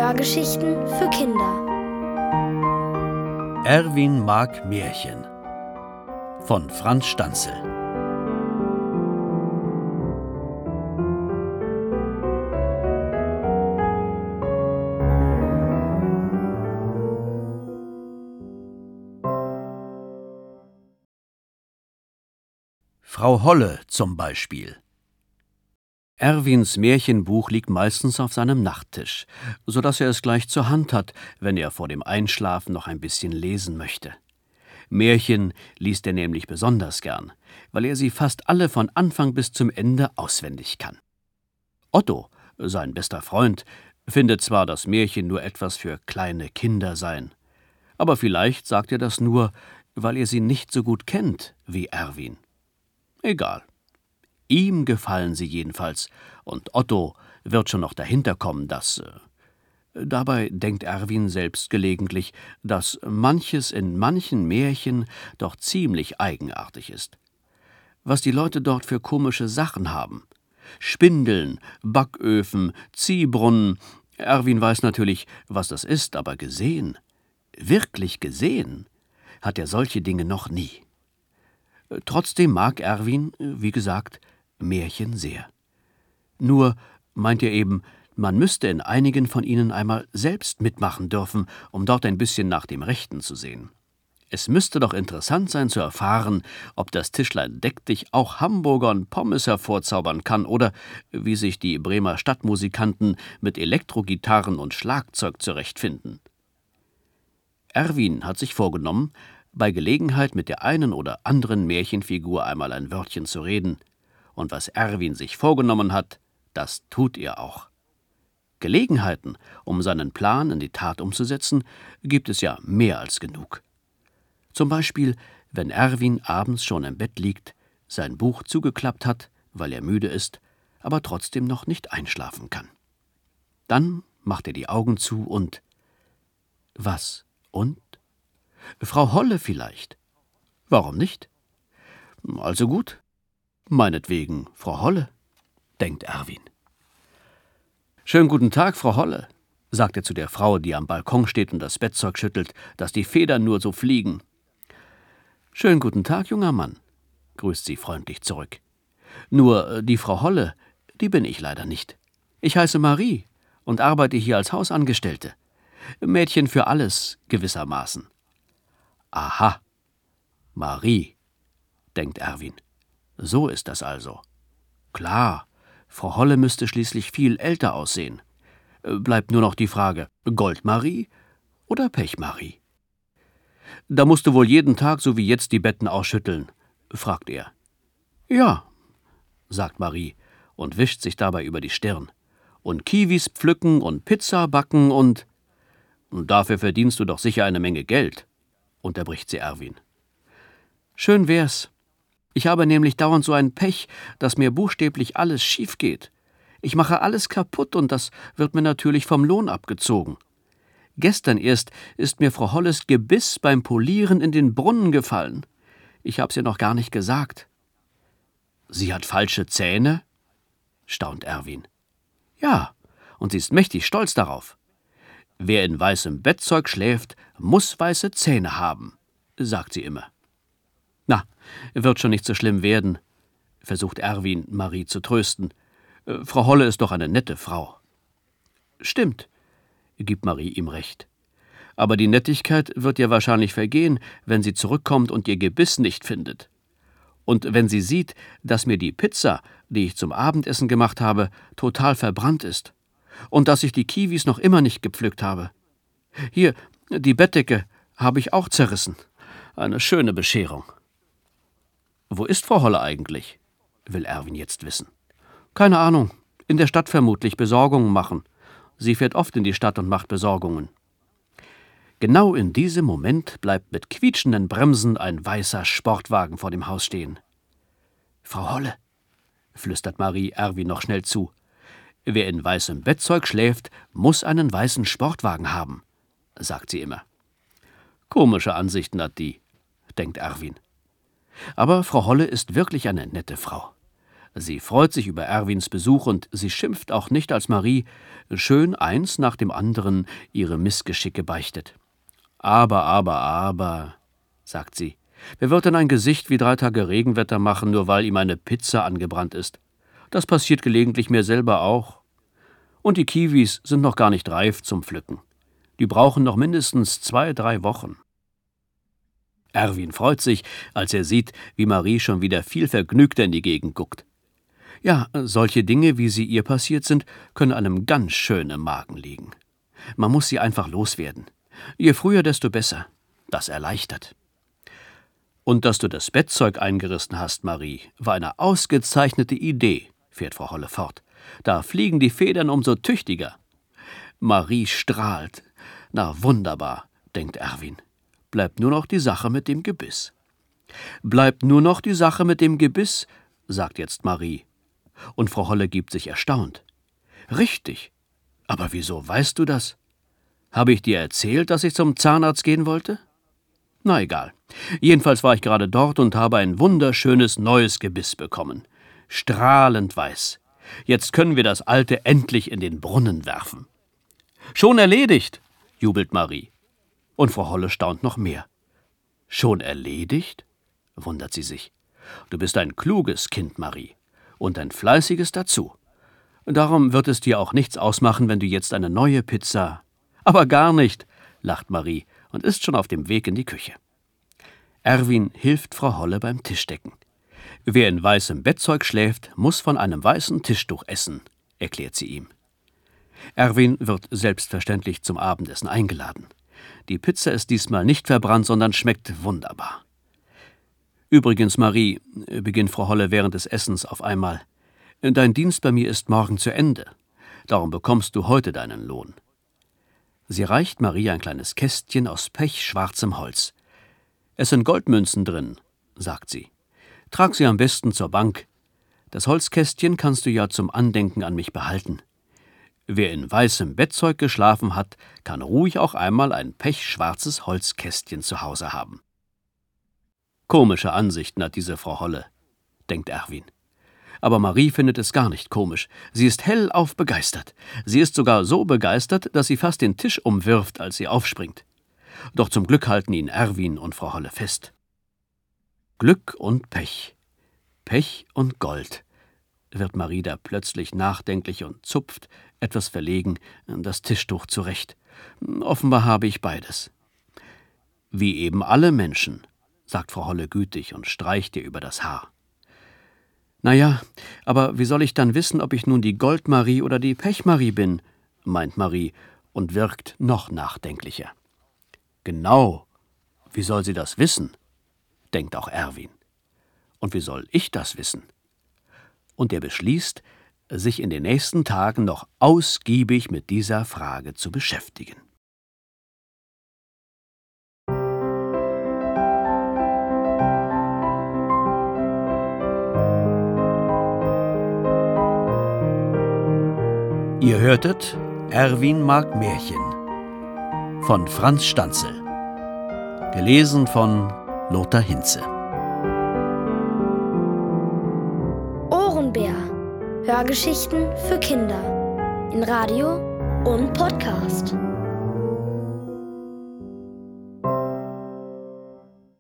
Hörgeschichten für Kinder. Erwin mag Märchen von Franz Stanzel. Frau Holle zum Beispiel. Erwins Märchenbuch liegt meistens auf seinem Nachttisch, so dass er es gleich zur Hand hat, wenn er vor dem Einschlafen noch ein bisschen lesen möchte. Märchen liest er nämlich besonders gern, weil er sie fast alle von Anfang bis zum Ende auswendig kann. Otto, sein bester Freund, findet zwar, dass Märchen nur etwas für kleine Kinder seien, aber vielleicht sagt er das nur, weil er sie nicht so gut kennt wie Erwin. Egal. Ihm gefallen sie jedenfalls, und Otto wird schon noch dahinter kommen, dass... Dabei denkt Erwin selbst gelegentlich, dass manches in manchen Märchen doch ziemlich eigenartig ist. Was die Leute dort für komische Sachen haben. Spindeln, Backöfen, Ziehbrunnen. Erwin weiß natürlich, was das ist, aber gesehen, wirklich gesehen, hat er solche Dinge noch nie. Trotzdem mag Erwin, wie gesagt, Märchen sehr. Nur meint er eben, man müsste in einigen von ihnen einmal selbst mitmachen dürfen, um dort ein bisschen nach dem Rechten zu sehen. Es müsste doch interessant sein zu erfahren, ob das Tischlein deck dich auch Hamburger und Pommes hervorzaubern kann oder wie sich die Bremer Stadtmusikanten mit Elektrogitarren und Schlagzeug zurechtfinden. Erwin hat sich vorgenommen, bei Gelegenheit mit der einen oder anderen Märchenfigur einmal ein Wörtchen zu reden. Und was Erwin sich vorgenommen hat, das tut er auch. Gelegenheiten, um seinen Plan in die Tat umzusetzen, gibt es ja mehr als genug. Zum Beispiel, wenn Erwin abends schon im Bett liegt, sein Buch zugeklappt hat, weil er müde ist, aber trotzdem noch nicht einschlafen kann. Dann macht er die Augen zu und... Was und? Frau Holle vielleicht. Warum nicht? Also gut. Meinetwegen Frau Holle, denkt Erwin. »Schönen guten Tag, Frau Holle«, sagt er zu der Frau, die am Balkon steht und das Bettzeug schüttelt, dass die Federn nur so fliegen. »Schönen guten Tag, junger Mann«, grüßt sie freundlich zurück. »Nur die Frau Holle, die bin ich leider nicht. Ich heiße Marie und arbeite hier als Hausangestellte. Mädchen für alles gewissermaßen.« »Aha, Marie«, denkt Erwin. »So ist das also. Klar, Frau Holle müsste schließlich viel älter aussehen. Bleibt nur noch die Frage, Goldmarie oder Pechmarie?« »Da musst du wohl jeden Tag so wie jetzt die Betten ausschütteln?« fragt er. »Ja«, sagt Marie und wischt sich dabei über die Stirn. »Und Kiwis pflücken und Pizza backen und...« »Dafür verdienst du doch sicher eine Menge Geld«, unterbricht sie Erwin. »Schön wär's. Ich habe nämlich dauernd so ein Pech, dass mir buchstäblich alles schief geht. Ich mache alles kaputt und das wird mir natürlich vom Lohn abgezogen. Gestern erst ist mir Frau Holles Gebiss beim Polieren in den Brunnen gefallen. Ich hab's ihr noch gar nicht gesagt.« »Sie hat falsche Zähne?«, staunt Erwin. »Ja, und sie ist mächtig stolz darauf. Wer in weißem Bettzeug schläft, muss weiße Zähne haben«, sagt sie immer. »Na, wird schon nicht so schlimm werden«, versucht Erwin, Marie zu trösten. »Frau Holle ist doch eine nette Frau.« »Stimmt«, gibt Marie ihm recht. »Aber die Nettigkeit wird ihr wahrscheinlich vergehen, wenn sie zurückkommt und ihr Gebiss nicht findet. Und wenn sie sieht, dass mir die Pizza, die ich zum Abendessen gemacht habe, total verbrannt ist. Und dass ich die Kiwis noch immer nicht gepflückt habe. Hier, die Bettdecke habe ich auch zerrissen. Eine schöne Bescherung.« »Wo ist Frau Holle eigentlich?«, will Erwin jetzt wissen. »Keine Ahnung. In der Stadt vermutlich Besorgungen machen. Sie fährt oft in die Stadt und macht Besorgungen.« Genau in diesem Moment bleibt mit quietschenden Bremsen ein weißer Sportwagen vor dem Haus stehen. »Frau Holle«, flüstert Marie Erwin noch schnell zu. »Wer in weißem Bettzeug schläft, muss einen weißen Sportwagen haben«, sagt sie immer. »Komische Ansichten hat die«, denkt Erwin. Aber Frau Holle ist wirklich eine nette Frau. Sie freut sich über Erwins Besuch und sie schimpft auch nicht, als Marie schön eins nach dem anderen ihre Missgeschicke beichtet. Aber, sagt sie, wer wird denn ein Gesicht wie 3 Tage Regenwetter machen, nur weil ihm eine Pizza angebrannt ist? Das passiert gelegentlich mir selber auch. Und die Kiwis sind noch gar nicht reif zum Pflücken. Die brauchen noch mindestens 2, 3 Wochen. Erwin freut sich, als er sieht, wie Marie schon wieder viel vergnügter in die Gegend guckt. Ja, solche Dinge, wie sie ihr passiert sind, können einem ganz schön im Magen liegen. Man muss sie einfach loswerden. Je früher, desto besser. Das erleichtert. Und dass du das Bettzeug eingerissen hast, Marie, war eine ausgezeichnete Idee, fährt Frau Holle fort. Da fliegen die Federn umso tüchtiger. Marie strahlt. Na wunderbar, denkt Erwin. Bleibt nur noch die Sache mit dem Gebiss. Bleibt nur noch die Sache mit dem Gebiss, sagt jetzt Marie. Und Frau Holle gibt sich erstaunt. Richtig. Aber wieso weißt du das? Habe ich dir erzählt, dass ich zum Zahnarzt gehen wollte? Na egal. Jedenfalls war ich gerade dort und habe ein wunderschönes neues Gebiss bekommen. Strahlend weiß. Jetzt können wir das alte endlich in den Brunnen werfen. Schon erledigt, jubelt Marie. Und Frau Holle staunt noch mehr. Schon erledigt? Wundert sie sich. Du bist ein kluges Kind, Marie. Und ein fleißiges dazu. Darum wird es dir auch nichts ausmachen, wenn du jetzt eine neue Pizza... Aber gar nicht, lacht Marie und ist schon auf dem Weg in die Küche. Erwin hilft Frau Holle beim Tischdecken. Wer in weißem Bettzeug schläft, muss von einem weißen Tischtuch essen, erklärt sie ihm. Erwin wird selbstverständlich zum Abendessen eingeladen. Die Pizza ist diesmal nicht verbrannt, sondern schmeckt wunderbar. Übrigens, Marie, beginnt Frau Holle während des Essens auf einmal, dein Dienst bei mir ist morgen zu Ende. Darum bekommst du heute deinen Lohn. Sie reicht Marie ein kleines Kästchen aus pechschwarzem Holz. Es sind Goldmünzen drin, sagt sie. Trag sie am besten zur Bank. Das Holzkästchen kannst du ja zum Andenken an mich behalten. Wer in weißem Bettzeug geschlafen hat, kann ruhig auch einmal ein pechschwarzes Holzkästchen zu Hause haben. Komische Ansichten hat diese Frau Holle, denkt Erwin. Aber Marie findet es gar nicht komisch. Sie ist hellauf begeistert. Sie ist sogar so begeistert, dass sie fast den Tisch umwirft, als sie aufspringt. Doch zum Glück halten ihn Erwin und Frau Holle fest. Glück und Pech. Pech und Gold, wird Marie da plötzlich nachdenklich und zupft, etwas verlegen, das Tischtuch zurecht. Offenbar habe ich beides. Wie eben alle Menschen, sagt Frau Holle gütig und streicht ihr über das Haar. Na ja, aber wie soll ich dann wissen, ob ich nun die Goldmarie oder die Pechmarie bin, meint Marie und wirkt noch nachdenklicher. Genau, wie soll sie das wissen, denkt auch Erwin. Und wie soll ich das wissen? Und er beschließt, sich in den nächsten Tagen noch ausgiebig mit dieser Frage zu beschäftigen. Ihr hörtet Erwin mag Märchen von Franz Stanzel, gelesen von Lothar Hinze. Ohrenbär. Hörgeschichten für Kinder in Radio und Podcast.